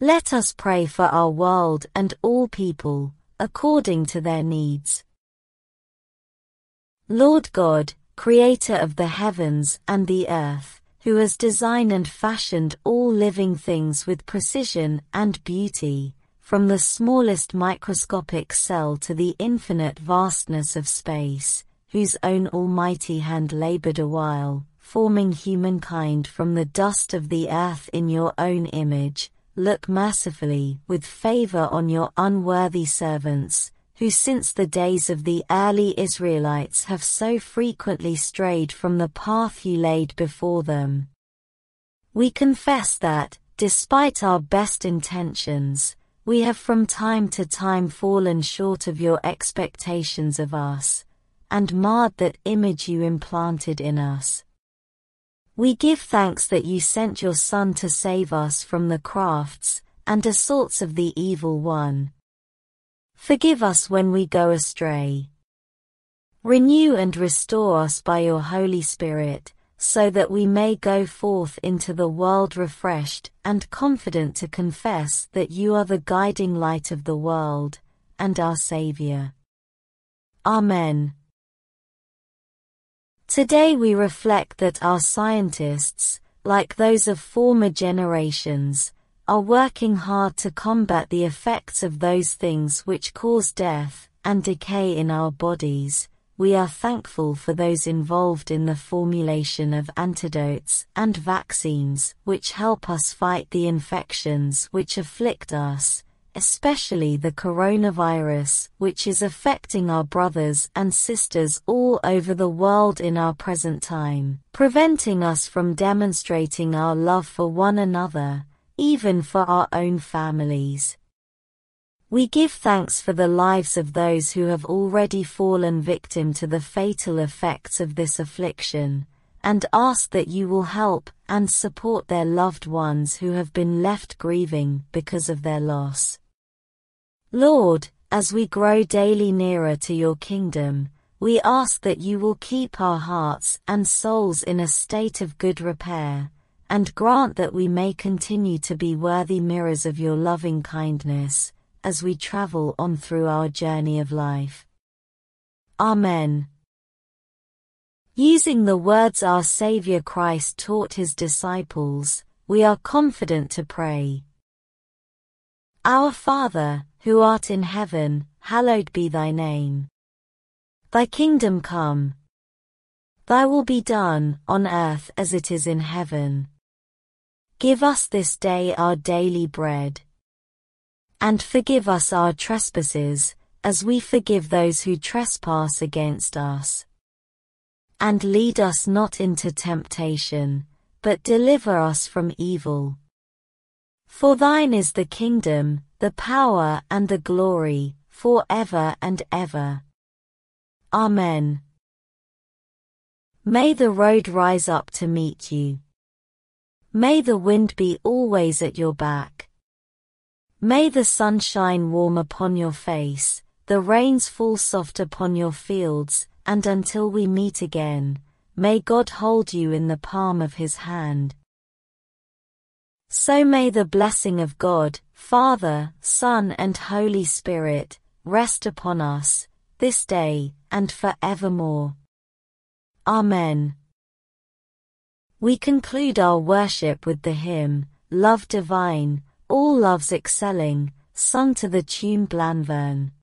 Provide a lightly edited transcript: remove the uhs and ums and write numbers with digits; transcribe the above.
Let us pray for our world and all people, according to their needs. Lord God, Creator of the heavens and the earth, who has designed and fashioned all living things with precision and beauty, from the smallest microscopic cell to the infinite vastness of space, whose own almighty hand labored a while, forming humankind from the dust of the earth in your own image, look mercifully with favor on your unworthy servants, who since the days of the early Israelites have so frequently strayed from the path you laid before them. We confess that, despite our best intentions, we have from time to time fallen short of your expectations of us, and marred that image you implanted in us. We give thanks that you sent your Son to save us from the crafts and assaults of the evil one. Forgive us when we go astray. Renew and restore us by your Holy Spirit, so that we may go forth into the world refreshed and confident to confess that you are the guiding light of the world, and our Savior. Amen. Today we reflect that our scientists, like those of former generations, are working hard to combat the effects of those things which cause death and decay in our bodies. We are thankful for those involved in the formulation of antidotes and vaccines which help us fight the infections which afflict us, especially the coronavirus, which is affecting our brothers and sisters all over the world in our present time, preventing us from demonstrating our love for one another, even for our own families. We give thanks for the lives of those who have already fallen victim to the fatal effects of this affliction, and ask that you will help and support their loved ones who have been left grieving because of their loss. Lord, as we grow daily nearer to your kingdom, we ask that you will keep our hearts and souls in a state of good repair, and grant that we may continue to be worthy mirrors of your loving kindness, as we travel on through our journey of life. Amen. Using the words our Savior Christ taught his disciples, we are confident to pray. Our Father, who art in heaven, hallowed be thy name. Thy kingdom come. Thy will be done, on earth as it is in heaven. Give us this day our daily bread. And forgive us our trespasses, as we forgive those who trespass against us. And lead us not into temptation, but deliver us from evil. For thine is the kingdom, the power and the glory, forever and ever. Amen. May the road rise up to meet you. May the wind be always at your back. May the sun shine warm upon your face, the rains fall soft upon your fields, and until we meet again, may God hold you in the palm of his hand. So may the blessing of God, Father, Son and Holy Spirit, rest upon us, this day, and forevermore. Amen. We conclude our worship with the hymn, Love Divine, All Loves Excelling, sung to the tune Blanvern.